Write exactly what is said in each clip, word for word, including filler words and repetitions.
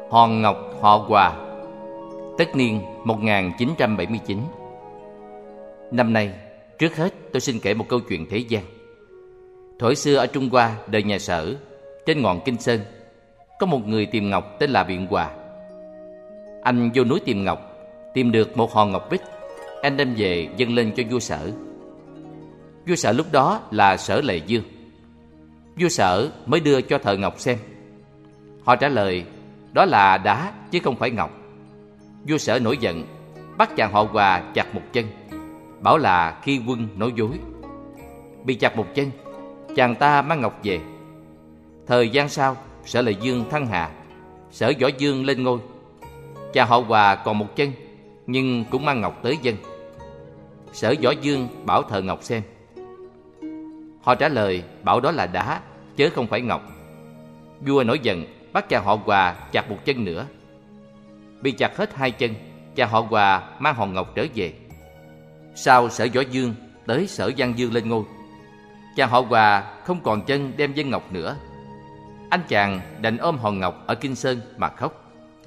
Hòn ngọc họ Hòa. Tất niên một nghìn chín trăm bảy mươi chín. Năm nay, trước hết tôi xin kể một câu chuyện thế gian. Thuở xưa ở Trung Hoa đời nhà Sở, trên ngọn Kinh Sơn, có một người tìm ngọc tên là Biện Hòa. Anh vô núi tìm ngọc, tìm được một hòn ngọc bích. Anh đem về dâng lên cho vua Sở. Vua Sở lúc đó là Sở Lệ Dương. Vua Sở mới đưa cho thợ ngọc xem. Họ trả lời đó là đá chứ không phải ngọc. Vua Sở nổi giận, bắt chàng họ Hòa chặt một chân, bảo là khi quân nói dối. Bị chặt một chân, chàng ta mang ngọc về. Thời gian sau, Sở Lệ Dương thăng hạ, Sở Võ Dương lên ngôi. Chàng họ Hòa còn một chân, nhưng cũng mang ngọc tới dâng. Sở Võ Dương bảo thợ ngọc xem. Họ trả lời bảo đó là đá chứ không phải ngọc. Vua nổi giận, bắt chàng họ Hòa chặt một chân nữa. Bị chặt hết hai chân, chàng họ Hòa mang hòn ngọc trở về. Sau Sở Võ Dương tới Sở Văn Dương lên ngôi. Chàng họ Hòa không còn chân đem dân ngọc nữa. Anh chàng đành ôm hòn ngọc ở Kinh Sơn mà khóc.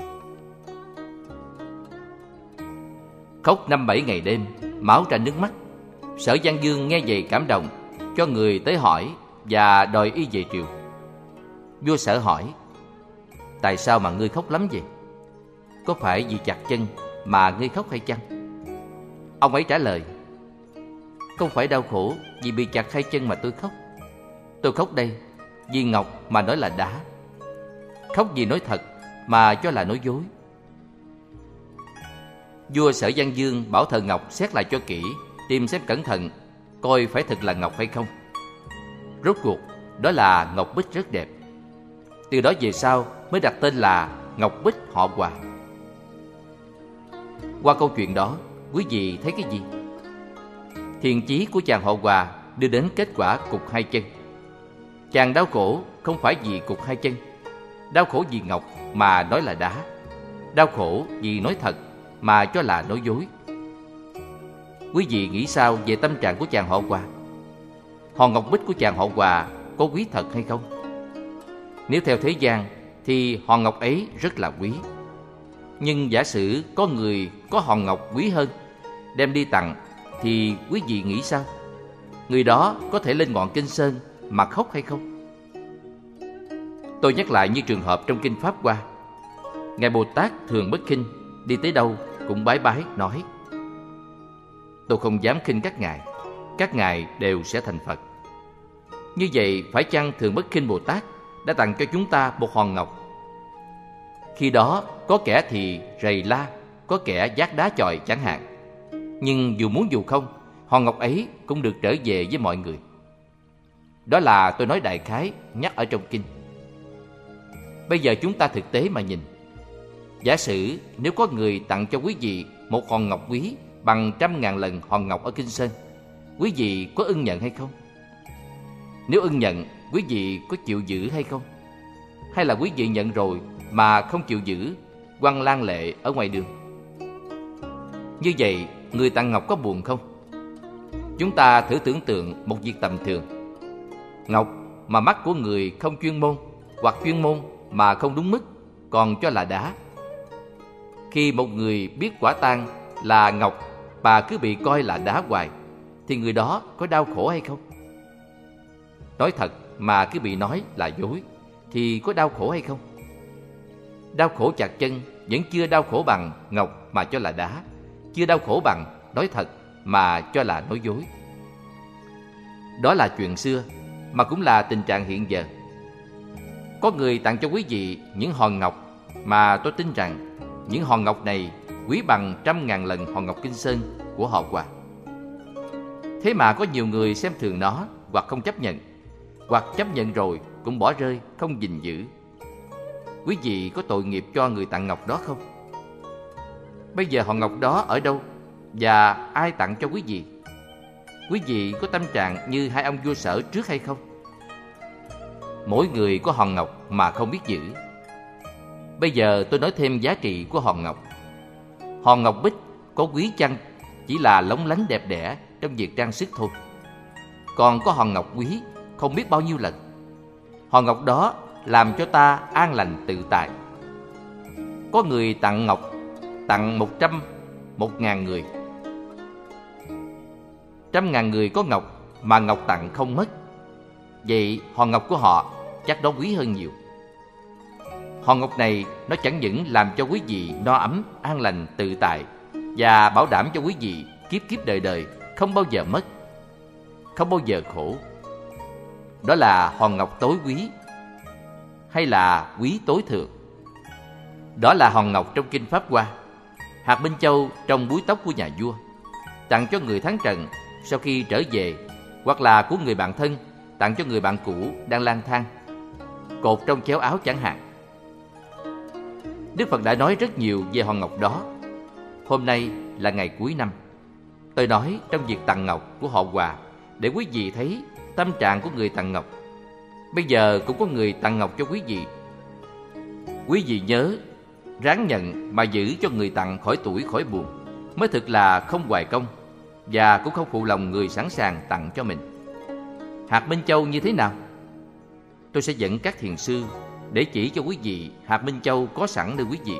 Khóc năm bảy ngày đêm, máu ra nước mắt. Sở Văn Dương nghe vậy cảm động, cho người tới hỏi và đòi y về triều. Vua Sở hỏi: tại sao mà ngươi khóc lắm vậy? Có phải vì chặt chân mà ngươi khóc hay chăng? Ông ấy trả lời: không phải đau khổ vì bị chặt hai chân mà tôi khóc. Tôi khóc đây vì ngọc mà nói là đá, khóc vì nói thật mà cho là nói dối. Vua Sở Văn Dương bảo thợ ngọc xét lại cho kỹ, tìm xem cẩn thận, coi phải thật là ngọc hay không. Rốt cuộc đó là ngọc bích rất đẹp. Từ đó về sau mới đặt tên là ngọc bích họ Hòa. Qua câu chuyện đó, quý vị thấy cái gì? Thiện chí của chàng họ Hòa đưa đến kết quả cụt hai chân. Chàng đau khổ không phải vì cụt hai chân, đau khổ vì ngọc mà nói là đá, đau khổ vì nói thật mà cho là nói dối. Quý vị nghĩ sao về tâm trạng của chàng họ Hòa? Hòn ngọc bích của chàng họ Hòa có quý thật hay không? Nếu theo thế gian thì hòn ngọc ấy rất là quý. Nhưng giả sử có người có hòn ngọc quý hơn, đem đi tặng, thì quý vị nghĩ sao? Người đó có thể lên ngọn Kinh Sơn mà khóc hay không? Tôi nhắc lại như trường hợp trong Kinh Pháp Hoa. Ngài Bồ Tát thường bất khinh, đi tới đâu cũng bái bái nói: tôi không dám khinh các ngài, các ngài đều sẽ thành Phật. Như vậy phải chăng Thường Bất Khinh Bồ Tát đã tặng cho chúng ta một hòn ngọc? Khi đó có kẻ thì rầy la, có kẻ vác đá chọi chẳng hạn. Nhưng dù muốn dù không, hòn ngọc ấy cũng được trở về với mọi người. Đó là tôi nói đại khái, nhắc ở trong kinh. Bây giờ chúng ta thực tế mà nhìn. Giả sử nếu có người tặng cho quý vị một hòn ngọc quý bằng trăm ngàn lần hòn ngọc ở Kinh Sơn, quý vị có ưng nhận hay không? Nếu ưng nhận, quý vị có chịu giữ hay không? Hay là quý vị nhận rồi mà không chịu giữ, quăng lang lệ ở ngoài đường? Như vậy, người tặng ngọc có buồn không? Chúng ta thử tưởng tượng một việc tầm thường. Ngọc mà mắt của người không chuyên môn, hoặc chuyên môn mà không đúng mức, còn cho là đá. Khi một người biết quả tang là ngọc mà cứ bị coi là đá hoài, thì người đó có đau khổ hay không? Nói thật mà cứ bị nói là dối, thì có đau khổ hay không? Đau khổ chặt chân vẫn chưa đau khổ bằng ngọc mà cho là đá, chưa đau khổ bằng nói thật mà cho là nói dối. Đó là chuyện xưa, mà cũng là tình trạng hiện giờ. Có người tặng cho quý vị những hòn ngọc mà tôi tin rằng những hòn ngọc này quý bằng trăm ngàn lần hòn ngọc Kinh Sơn của họ Hòa. Thế mà có nhiều người xem thường nó, hoặc không chấp nhận, hoặc chấp nhận rồi cũng bỏ rơi, không gìn giữ. Quý vị có tội nghiệp cho người tặng ngọc đó không? Bây giờ hòn ngọc đó ở đâu, và ai tặng cho quý vị? Quý vị có tâm trạng như hai ông vua Sở trước hay không? Mỗi người có hòn ngọc mà không biết giữ. Bây giờ tôi nói thêm giá trị của hòn ngọc. Hòn ngọc bích có quý chăng chỉ là lóng lánh đẹp đẽ trong việc trang sức thôi. Còn có hòn ngọc quý không biết bao nhiêu lần. Hòn ngọc đó làm cho ta an lành tự tại. Có người tặng ngọc, tặng một trăm, một ngàn người. Trăm ngàn người có ngọc mà ngọc tặng không mất. Vậy hòn ngọc của họ chắc đó quý hơn nhiều. Hòn ngọc này nó chẳng những làm cho quý vị no ấm, an lành, tự tại, và bảo đảm cho quý vị kiếp kiếp đời đời không bao giờ mất, không bao giờ khổ. Đó là hòn ngọc tối quý, hay là quý tối thượng. Đó là hòn ngọc trong kinh Pháp Hoa, hạt minh châu trong búi tóc của nhà vua, tặng cho người thắng trận sau khi trở về, hoặc là của người bạn thân tặng cho người bạn cũ đang lang thang, cột trong chéo áo chẳng hạn. Đức Phật đã nói rất nhiều về hòn ngọc đó. Hôm nay là ngày cuối năm, tôi nói trong việc tặng ngọc của họ Hòa để quý vị thấy tâm trạng của người tặng ngọc. Bây giờ cũng có người tặng ngọc cho quý vị. Quý vị nhớ ráng nhận mà giữ cho người tặng khỏi tuổi khỏi buồn, mới thực là không hoài công, và cũng không phụ lòng người sẵn sàng tặng cho mình. Hạt minh châu như thế nào? Tôi sẽ dẫn các thiền sư để chỉ cho quý vị hạt minh châu có sẵn nơi quý vị.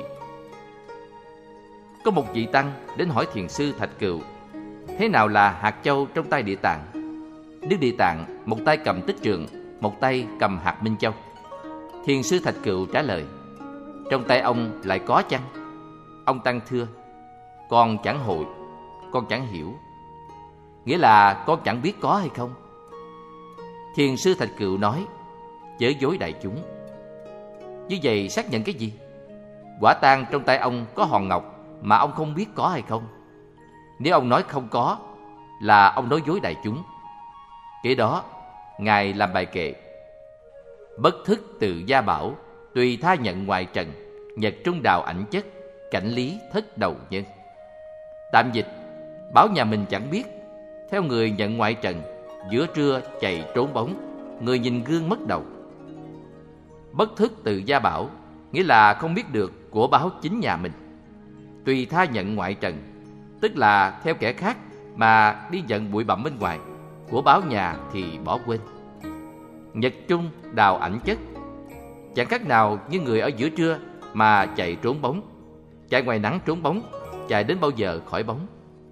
Có một vị tăng đến hỏi thiền sư Thạch Cựu thế nào là hạt châu trong tay Địa Tạng. Đức Địa Tạng một tay cầm tích trượng, một tay cầm hạt minh châu. Thiền sư Thạch Cựu trả lời: trong tay ông lại có chăng? Ông tăng thưa: con chẳng hội, con chẳng hiểu. Nghĩa là con chẳng biết có hay không. Thiền sư Thạch Cựu nói: chớ dối đại chúng. Như vậy xác nhận cái gì? Quả tang trong tay ông có hòn ngọc mà ông không biết có hay không. Nếu ông nói không có, là ông nói dối đại chúng. Kế đó, Ngài làm bài kệ: bất thức tự gia bảo, tùy tha nhận ngoại trần, nhật trung đào ảnh chất, cảnh lý thất đầu nhân. Tạm dịch: báo nhà mình chẳng biết, theo người nhận ngoại trần, giữa trưa chạy trốn bóng, người nhìn gương mất đầu. Bất thức tự gia bảo nghĩa là không biết được của báo chính nhà mình. Tùy tha nhận ngoại trần, tức là theo kẻ khác mà đi nhận bụi bặm bên ngoài, của báo nhà thì bỏ quên. Nhật trung đào ảnh chất, chẳng khác nào như người ở giữa trưa mà chạy trốn bóng, chạy ngoài nắng trốn bóng, chạy đến bao giờ khỏi bóng.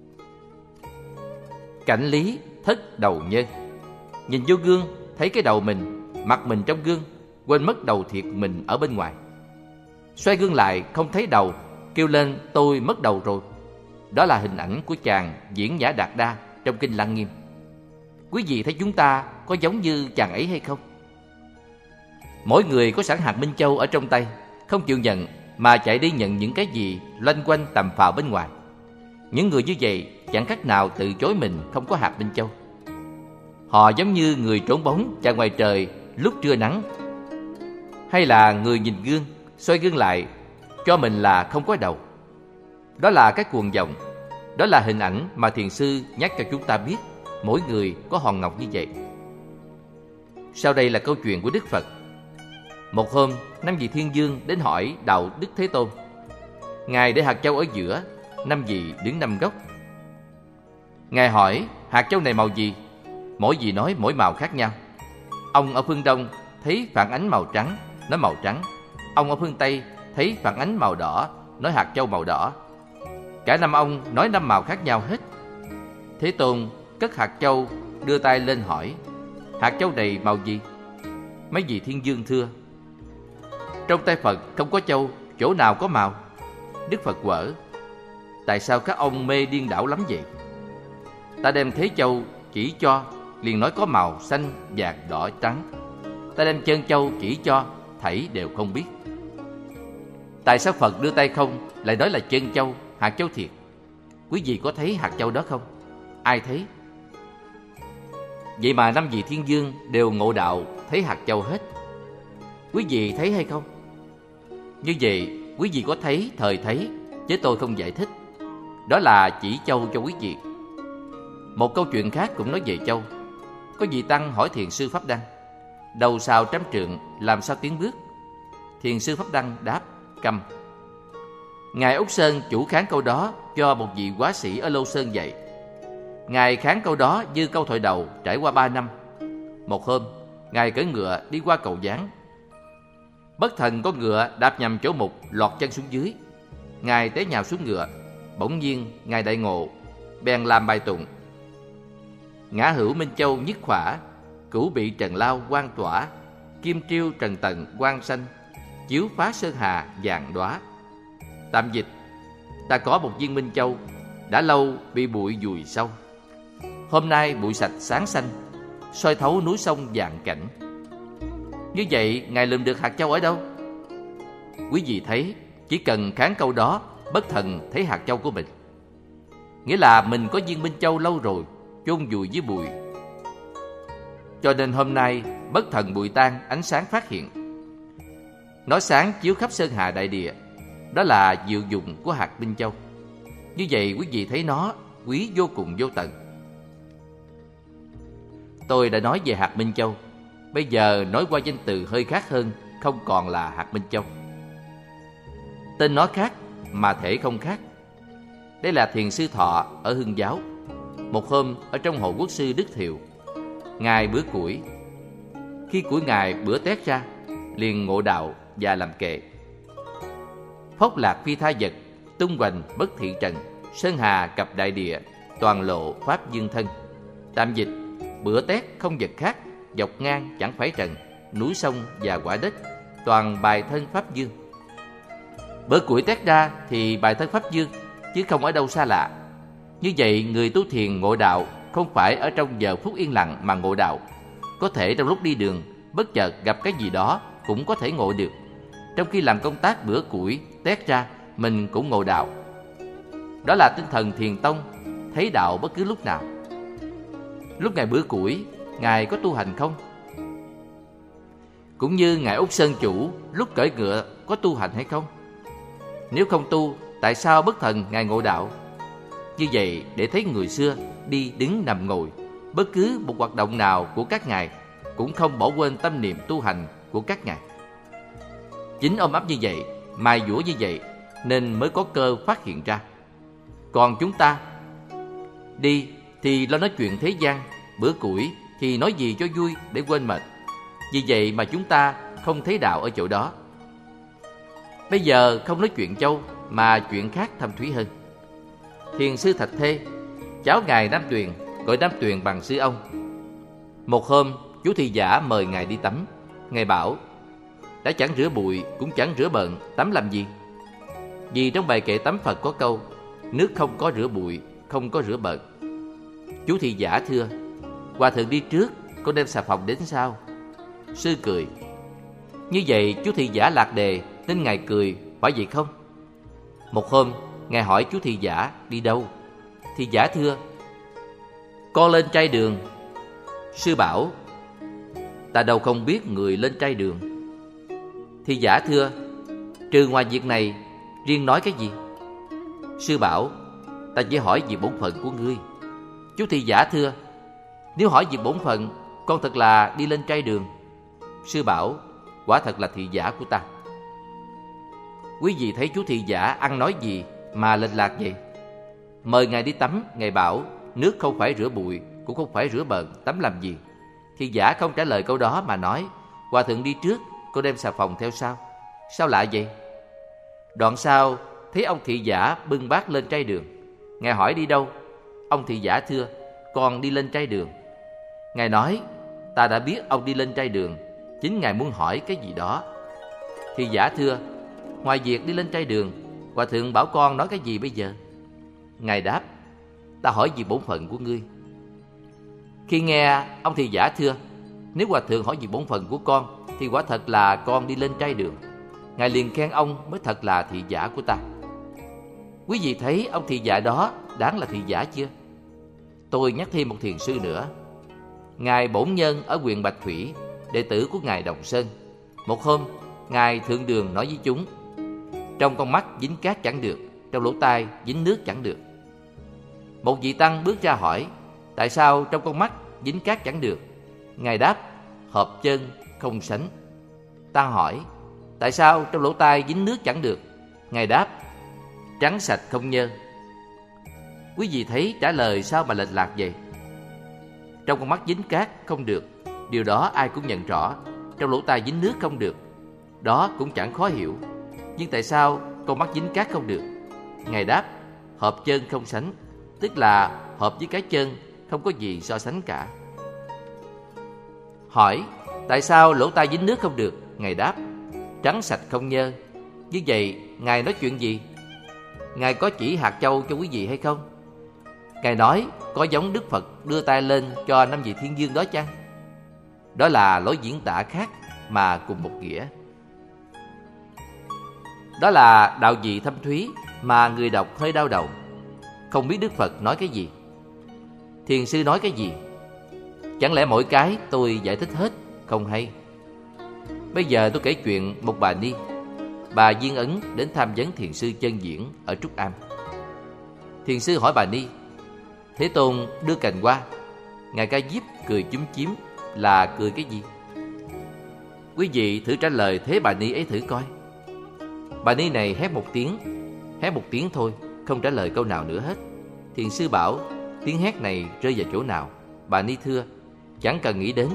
Cảnh lý thất đầu nhân, nhìn vô gương thấy cái đầu mình, mặt mình trong gương, quên mất đầu thiệt mình ở bên ngoài. Xoay gương lại không thấy đầu, kêu lên tôi mất đầu rồi. Đó là hình ảnh của chàng Diễn Nhã Đạt Đa trong kinh Lăng Nghiêm. Quý vị thấy chúng ta có giống như chàng ấy hay không? Mỗi người có sẵn hạt minh châu ở trong tay, không chịu nhận mà chạy đi nhận những cái gì loanh quanh tầm phào bên ngoài. Những người như vậy chẳng cách nào từ chối mình không có hạt minh châu. Họ giống như người trốn bóng chạy ngoài trời lúc trưa nắng, hay là người nhìn gương, xoay gương lại cho mình là không có đầu. Đó là cái cuồng vọng. Đó là hình ảnh mà thiền sư nhắc cho chúng ta biết mỗi người có hòn ngọc như vậy. Sau đây là câu chuyện của Đức Phật. Một hôm, năm vị thiên vương đến hỏi đạo Đức Thế Tôn. Ngài để hạt châu ở giữa, năm vị đứng năm góc. Ngài hỏi hạt châu này màu gì? Mỗi vị nói mỗi màu khác nhau. Ông ở phương Đông thấy phản ánh màu trắng, nói màu trắng. Ông ở phương Tây thấy phản ánh màu đỏ, nói hạt châu màu đỏ. Cả năm ông nói năm màu khác nhau hết. Thế Tôn cất hạt châu, đưa tay lên hỏi: hạt châu này màu gì? Mấy vị thiên vương thưa: trong tay Phật không có châu, chỗ nào có màu? Đức Phật quở: tại sao các ông mê điên đảo lắm vậy? Ta đem thế châu chỉ cho, liền nói có màu xanh, vàng, đỏ, trắng. Ta đem chân châu chỉ cho, thảy đều không biết. Tại sao Phật đưa tay không lại nói là chân châu, hạt châu thiệt? Quý vị có thấy hạt châu đó không? Ai thấy? Vậy mà năm vị thiên vương đều ngộ đạo thấy hạt châu hết. Quý vị thấy hay không? Như vậy quý vị có thấy thời thấy, chứ tôi không giải thích. Đó là chỉ châu cho quý vị. Một câu chuyện khác cũng nói về châu. Có vị tăng hỏi thiền sư Pháp Đăng: đầu sào trăm trượng, làm sao tiến bước? Thiền sư Pháp Đăng đáp: câm. Ngài Úc Sơn chủ kháng câu đó cho một vị quá sĩ ở Lô Sơn dạy. Ngài kháng câu đó như câu thoại đầu trải qua ba năm. Một hôm, Ngài cưỡi ngựa đi qua cầu Giáng. Bất thần có ngựa đạp nhầm chỗ mục, lọt chân xuống dưới. Ngài té nhào xuống ngựa. Bỗng nhiên Ngài đại ngộ, bèn làm bài tụng: Ngã hữu Minh Châu nhất khỏa, cửu bị trần lao quang tỏa, kim triêu trần tận quang xanh, chiếu phá sơn hà vàng đóa. Tạm dịch: ta có một viên Minh Châu, đã lâu bị bụi vùi sâu. Hôm nay bụi sạch sáng xanh, soi thấu núi sông vàng cảnh. Như vậy Ngài lượm được hạt châu ở đâu? Quý vị thấy, chỉ cần kháng câu đó, bất thần thấy hạt châu của mình. Nghĩa là mình có viên Minh Châu lâu rồi, chôn vùi dưới bụi. Cho nên hôm nay bất thần bụi tan, ánh sáng phát hiện. Nó sáng chiếu khắp sơn hà đại địa. Đó là diệu dụng của hạt Minh Châu. Như vậy quý vị thấy nó quý vô cùng vô tận. Tôi đã nói về hạt Minh Châu. Bây giờ nói qua danh từ hơi khác hơn, không còn là hạt Minh Châu. Tên nó khác mà thể không khác. Đây là Thiền Sư Thọ ở Hưng Giáo. Một hôm ở trong hội quốc sư Đức Thiệu, Ngài bữa củi. Khi củi Ngài bữa tét ra, liền ngộ đạo và làm kệ: Phốc lạc phi tha vật, tung hoành bất thị trần, sơn hà cập đại địa, toàn lộ pháp dương thân. Tạm dịch: bữa tét không vật khác, dọc ngang chẳng phải trần, núi sông và quả đất, toàn bài thân pháp dương. Bữa củi tét ra thì bài thân pháp dương, chứ không ở đâu xa lạ. Như vậy người tu thiền ngộ đạo không phải ở trong giờ phút yên lặng mà ngộ đạo. Có thể trong lúc đi đường, bất chợt gặp cái gì đó cũng có thể ngộ được. Trong khi làm công tác bữa củi tét ra, mình cũng ngộ đạo. Đó là tinh thần thiền tông, thấy đạo bất cứ lúc nào. Lúc Ngài bữa củi, Ngài có tu hành không? Cũng như Ngài Úc Sơn Chủ lúc cưỡi ngựa có tu hành hay không? Nếu không tu, tại sao bất thần Ngài ngộ đạo? Như vậy để thấy người xưa đi đứng nằm ngồi, bất cứ một hoạt động nào của các ngài cũng không bỏ quên tâm niệm tu hành của các ngài. Chính ôm ấp như vậy, mài dũa như vậy, nên mới có cơ phát hiện ra. Còn chúng ta đi thì lo nói chuyện thế gian, bữa củi thì nói gì cho vui để quên mệt. Vì vậy mà chúng ta không thấy đạo ở chỗ đó. Bây giờ không nói chuyện châu mà chuyện khác thâm thúy hơn. Thiền sư Thạch Thê, cháu Ngài Nam Tuyền, gọi Nam Tuyền bằng sư ông. Một hôm chú thị giả mời Ngài đi tắm. Ngài bảo: đã chẳng rửa bụi cũng chẳng rửa bợn, tắm làm gì? Vì trong bài kệ tắm Phật có câu: nước không có rửa bụi, không có rửa bợn. Chú thị giả thưa: Hòa thượng đi trước, con đem xà phòng đến sau. Sư cười. Như vậy chú thị giả lạc đề, nên Ngài cười, phải vậy không? Một hôm Ngài hỏi chú thị giả đi đâu. Thị giả thưa: con lên trai đường. Sư bảo: ta đâu không biết người lên trai đường. Thị giả thưa: trừ ngoài việc này, riêng nói cái gì? Sư bảo: ta chỉ hỏi về bổn phận của ngươi. Chú thị giả thưa: nếu hỏi về bổn phận, con thật là đi lên trai đường. Sư bảo: quả thật là thị giả của ta. Quý vị thấy chú thị giả ăn nói gì mà lệch lạc vậy? Mời Ngài đi tắm, Ngài bảo nước không phải rửa bụi, cũng không phải rửa bợn, tắm làm gì? Thị giả không trả lời câu đó mà nói: Hòa thượng đi trước, con đem xà phòng theo sau. Sao lạ vậy? Đoạn sau thấy ông thị giả bưng bát lên trai đường. Ngài hỏi đi đâu? Ông thị giả thưa: con đi lên trai đường. Ngài nói: ta đã biết ông đi lên trai đường, chính Ngài muốn hỏi cái gì đó. Thị giả thưa: ngoài việc đi lên trai đường, Hòa thượng bảo con nói cái gì bây giờ? Ngài đáp: ta hỏi về bổn phận của ngươi. Khi nghe ông thị giả thưa: nếu Hòa thượng hỏi về bổn phận của con, thì quả thật là con đi lên trai đường. Ngài liền khen ông mới thật là thị giả của ta. Quý vị thấy ông thị giả đó đáng là thị giả chưa? Tôi nhắc thêm một thiền sư nữa. Ngài Bổn Nhân ở huyện Bạch Thủy, đệ tử của Ngài Đồng Sơn. Một hôm, Ngài thượng đường nói với chúng: trong con mắt dính cát chẳng được, trong lỗ tai dính nước chẳng được. Một vị tăng bước ra hỏi: tại sao trong con mắt dính cát chẳng được? Ngài đáp: hợp chân không sánh. Tăng hỏi: tại sao trong lỗ tai dính nước chẳng được? Ngài đáp: trắng sạch không nhơ. Quý vị thấy trả lời sao mà lệch lạc vậy? Trong con mắt dính cát không được, điều đó ai cũng nhận rõ. Trong lỗ tai dính nước không được, đó cũng chẳng khó hiểu. Nhưng tại sao con mắt dính cát không được? Ngài đáp, hợp chân không sánh, tức là hợp với cái chân, không có gì so sánh cả. Hỏi, tại sao lỗ tai dính nước không được? Ngài đáp, trắng sạch không nhơ. Như vậy, Ngài nói chuyện gì? Ngài có chỉ hạt châu cho quý vị hay không? Ngài nói, có giống Đức Phật đưa tay lên cho năm vị thiên dương đó chăng? Đó là lối diễn tả khác mà cùng một nghĩa. Đó là đạo vị thâm thúy mà người đọc hơi đau đầu, không biết Đức Phật nói cái gì, thiền sư nói cái gì. Chẳng lẽ mỗi cái tôi giải thích hết không hay? Bây giờ tôi kể chuyện một bà Ni. Bà Duyên Ấn đến tham vấn thiền sư Chân Diễn ở Trúc Am. Thiền sư hỏi bà Ni, Thế Tôn đưa cành hoa, Ngài Ca Diếp cười chúm chím là cười cái gì? Quý vị thử trả lời thế bà Ni ấy thử coi. Bà Ni này hét một tiếng, hét một tiếng thôi, không trả lời câu nào nữa hết. Thiền sư bảo, tiếng hét này rơi vào chỗ nào? Bà Ni thưa, chẳng cần nghĩ đến,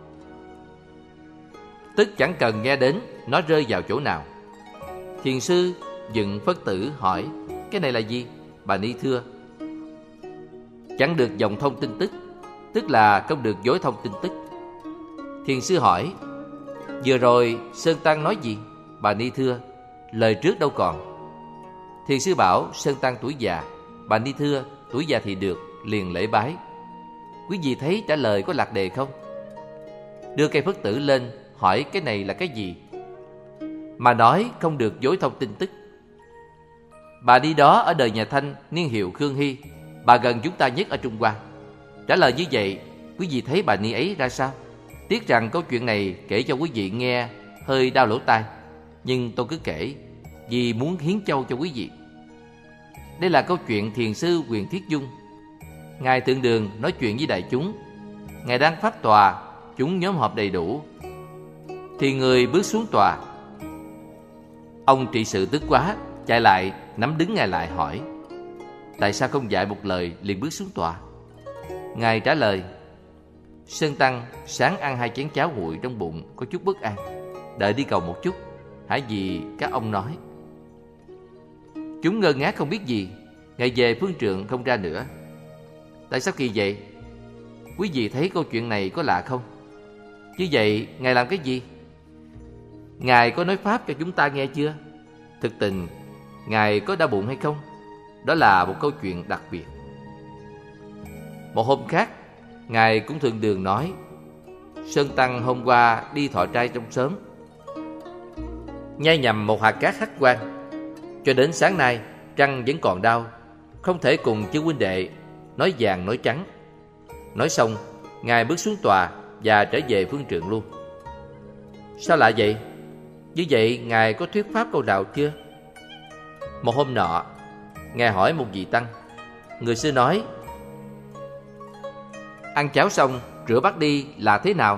tức chẳng cần nghe đến nó rơi vào chỗ nào. Thiền sư dựng Phất tử hỏi, cái này là gì? Bà Ni thưa, chẳng được dòng thông tin tức, tức là không được dối thông tin tức. Thiền sư hỏi, vừa rồi Sơn Tăng nói gì? Bà Ni thưa, lời trước đâu còn. Thiền sư bảo, Sơn Tăng tuổi già. Bà Ni thưa, tuổi già thì được, liền lễ bái. Quý vị thấy trả lời có lạc đề không? Đưa cây Phất tử lên, hỏi cái này là cái gì? Mà nói không được dối thông tin tức. Bà đi đó ở đời nhà Thanh, niên hiệu Khương Hy. Bà gần chúng ta nhất ở Trung Hoa. Trả lời như vậy, quý vị thấy bà Ni ấy ra sao? Tiếc rằng câu chuyện này kể cho quý vị nghe hơi đau lỗ tai, nhưng tôi cứ kể vì muốn hiến châu cho quý vị. Đây là câu chuyện thiền sư Quyền Thiết Dung. Ngài Thượng Đường nói chuyện với đại chúng. Ngài đang pháp tòa, chúng nhóm họp đầy đủ, thì người bước xuống tòa. Ông trị sự tức quá, chạy lại nắm đứng Ngài lại hỏi, tại sao không dạy một lời liền bước xuống tòa? Ngài trả lời, Sơn Tăng sáng ăn hai chén cháo nguội trong bụng có chút bất an, đợi đi cầu một chút, hả gì các ông nói. Chúng ngơ ngác không biết gì. Ngài về phương trượng không ra nữa. Tại sao kỳ vậy? Quý vị thấy câu chuyện này có lạ không? Như vậy Ngài làm cái gì? Ngài có nói pháp cho chúng ta nghe chưa? Thực tình Ngài có đau bụng hay không? Đó là một câu chuyện đặc biệt. Một hôm khác, Ngài cũng Thượng Đường nói, Sơn Tăng hôm qua đi thọ trai trong xóm, nhai nhầm một hạt cát hắc quang. Cho đến sáng nay trăng vẫn còn đau, không thể cùng chư huynh đệ nói vàng nói trắng. Nói xong, Ngài bước xuống tòa và trở về phương trượng luôn. Sao lạ vậy? Như vậy Ngài có thuyết pháp câu nào chưa? Một hôm nọ, Ngài hỏi một vị tăng. Người xưa nói, ăn cháo xong rửa bát đi là thế nào?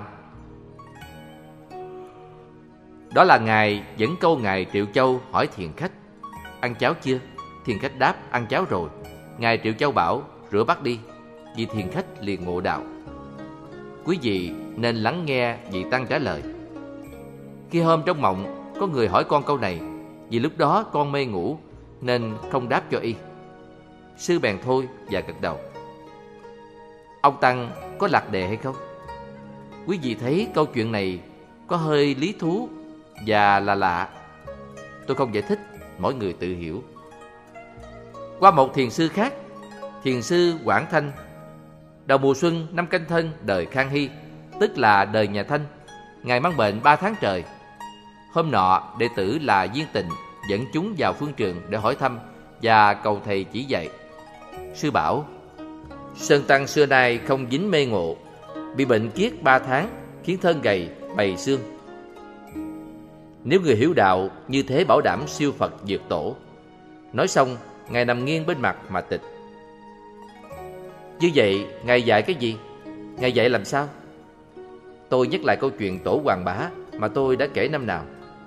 Đó là Ngài dẫn câu Ngài Triệu Châu hỏi thiền khách, ăn cháo chưa? Thiền khách đáp, ăn cháo rồi. Ngài Triệu Châu bảo, rửa bát đi. Vị thiền khách liền ngộ đạo. Quý vị nên lắng nghe vị tăng trả lời. Khi hôm trong mộng, có người hỏi con câu này, vì lúc đó con mê ngủ nên không đáp cho y. Sư bèn thôi và gật đầu. Ông tăng có lạc đề hay không? Quý vị thấy câu chuyện này có hơi lý thú và là lạ. Tôi không giải thích, mỗi người tự hiểu. Qua một thiền sư khác, thiền sư Quảng Thanh. Đầu mùa xuân năm Canh Thân đời Khang Hy, tức là đời nhà Thanh, Ngài mang bệnh ba tháng trời. Hôm nọ, đệ tử là Viên Tịnh dẫn chúng vào phương trường để hỏi thăm và cầu thầy chỉ dạy. Sư bảo, Sơn Tăng xưa nay không dính mê ngộ, bị bệnh kiết ba tháng, khiến thân gầy, bầy xương. Nếu người hiểu đạo như thế bảo đảm siêu Phật diệt tổ. Nói xong, Ngài nằm nghiêng bên mặt mà tịch. Như vậy, Ngài dạy cái gì? Ngài dạy làm sao? Tôi nhắc lại câu chuyện Tổ Hoàng Bá mà tôi đã kể năm nào.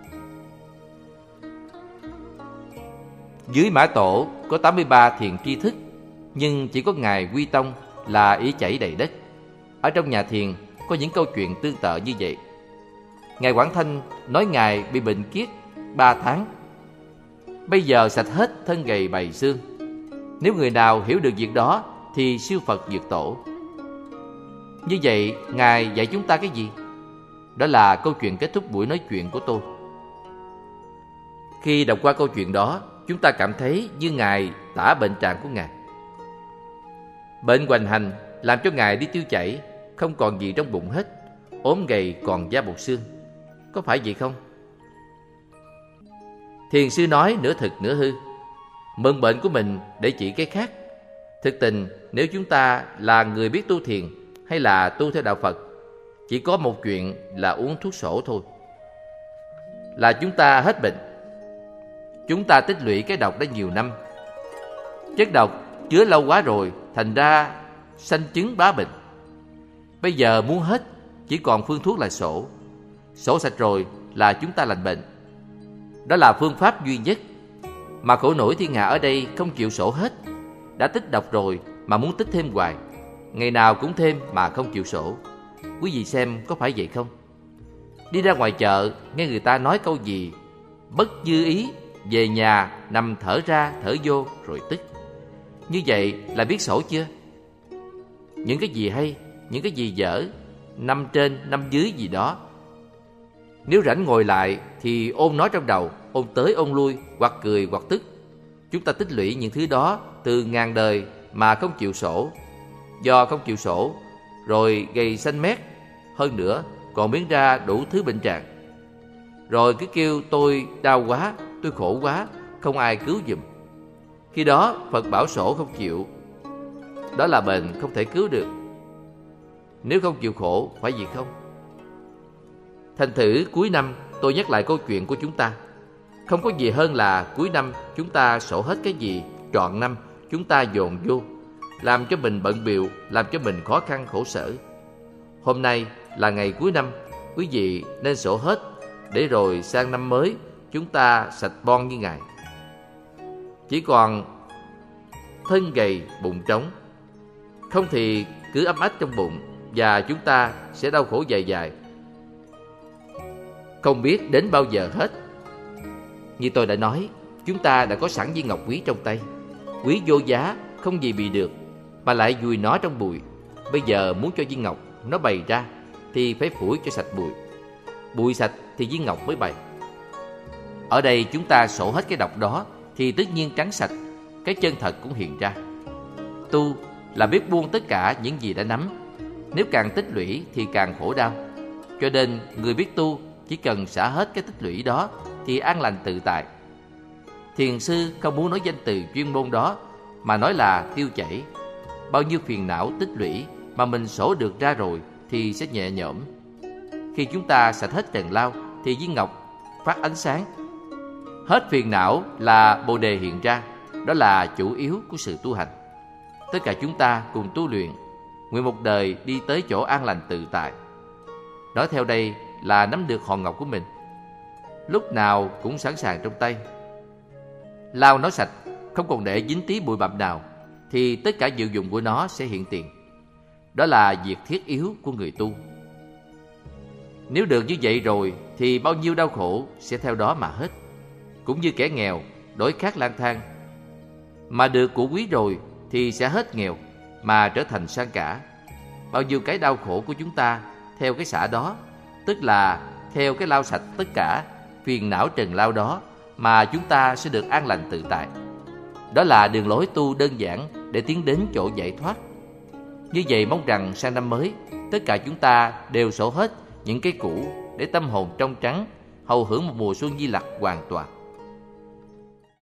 Dưới Mã Tổ có tám mươi ba thiền tri thức, nhưng chỉ có Ngài Quy Tông là ý chảy đầy đất. Ở trong nhà thiền có những câu chuyện tương tự như vậy. Ngài Quảng Thanh nói Ngài bị bệnh kiết ba tháng, bây giờ sạch hết thân gầy bầy xương. Nếu người nào hiểu được việc đó thì siêu Phật diệt tổ. Như vậy Ngài dạy chúng ta cái gì? Đó là câu chuyện kết thúc buổi nói chuyện của tôi. Khi đọc qua câu chuyện đó, chúng ta cảm thấy như Ngài tả bệnh trạng của Ngài. Bệnh hoành hành làm cho Ngài đi tiêu chảy, không còn gì trong bụng hết, ốm gầy còn da bọc xương. Có phải vậy không? Thiền sư nói nửa thực nửa hư, mượn bệnh của mình để chỉ cái khác. Thực tình, nếu chúng ta là người biết tu thiền hay là tu theo đạo Phật, chỉ có một chuyện là uống thuốc sổ thôi, là chúng ta hết bệnh. Chúng ta tích lũy cái độc đã nhiều năm. Chất độc chứa lâu quá rồi, thành ra sanh chứng bá bệnh. Bây giờ muốn hết, chỉ còn phương thuốc là sổ. Sổ sạch rồi là chúng ta lành bệnh. Đó là phương pháp duy nhất. Mà khổ nổi thiên hạ ở đây không chịu sổ hết. Đã tích độc rồi mà muốn tích thêm hoài, ngày nào cũng thêm mà không chịu sổ. Quý vị xem có phải vậy không? Đi ra ngoài chợ, nghe người ta nói câu gì bất dư ý, về nhà nằm thở ra thở vô rồi tức. Như vậy là biết sổ chưa? Những cái gì hay, những cái gì dở, năm trên năm dưới gì đó, nếu rảnh ngồi lại thì ôm nó trong đầu, ôm tới ôm lui, hoặc cười hoặc tức. Chúng ta tích lũy những thứ đó từ ngàn đời mà không chịu sổ. Do không chịu sổ rồi gầy xanh mét, hơn nữa còn biến ra đủ thứ bệnh trạng. Rồi cứ kêu tôi đau quá, tôi khổ quá, không ai cứu giùm. Khi đó Phật bảo sổ không chịu. Đó là bệnh không thể cứu được. Nếu không chịu khổ, phải gì không? Thành thử cuối năm tôi nhắc lại câu chuyện của chúng ta. Không có gì hơn là cuối năm chúng ta sổ hết cái gì trọn năm chúng ta dồn vô, làm cho mình bận bịu, làm cho mình khó khăn khổ sở. Hôm nay là ngày cuối năm, quý vị nên sổ hết, để rồi sang năm mới chúng ta sạch bon như Ngài. Chỉ còn thân gầy bụng trống, không thì cứ ấm ách trong bụng, và chúng ta sẽ đau khổ dài dài, không biết đến bao giờ hết. Như tôi đã nói, chúng ta đã có sẵn viên ngọc quý trong tay, quý vô giá, không gì bị được, mà lại vùi nó trong bụi. Bây giờ muốn cho viên ngọc nó bày ra thì phải phủi cho sạch bụi. Bụi sạch thì viên ngọc mới bày. Ở đây chúng ta sổ hết cái độc đó thì tất nhiên trắng sạch, cái chân thật cũng hiện ra. Tu là biết buông tất cả những gì đã nắm. Nếu càng tích lũy thì càng khổ đau. Cho nên người biết tu chỉ cần xả hết cái tích lũy đó thì an lành tự tại. Thiền sư không muốn nói danh từ chuyên môn đó, mà nói là tiêu chảy. Bao nhiêu phiền não tích lũy mà mình sổ được ra rồi thì sẽ nhẹ nhõm. Khi chúng ta sạch hết trần lao thì viên ngọc phát ánh sáng. Hết phiền não là bồ đề hiện ra. Đó là chủ yếu của sự tu hành. Tất cả chúng ta cùng tu luyện, nguyện một đời đi tới chỗ an lành tự tại. Nói theo đây là nắm được hòn ngọc của mình, lúc nào cũng sẵn sàng trong tay. Lau nó sạch, không còn để dính tí bụi bặm nào, thì tất cả diệu dụng của nó sẽ hiện tiền. Đó là việc thiết yếu của người tu. Nếu được như vậy rồi thì bao nhiêu đau khổ sẽ theo đó mà hết. Cũng như kẻ nghèo, đói khát lang thang, mà được của quý rồi thì sẽ hết nghèo mà trở thành sang cả. Bao nhiêu cái đau khổ của chúng ta theo cái xả đó, tức là theo cái lau sạch tất cả phiền não trần lao đó, mà chúng ta sẽ được an lành tự tại. Đó là đường lối tu đơn giản để tiến đến chỗ giải thoát. Như vậy mong rằng sang năm mới, tất cả chúng ta đều sổ hết những cái cũ để tâm hồn trong trắng, hầu hưởng một mùa xuân di lặc hoàn toàn.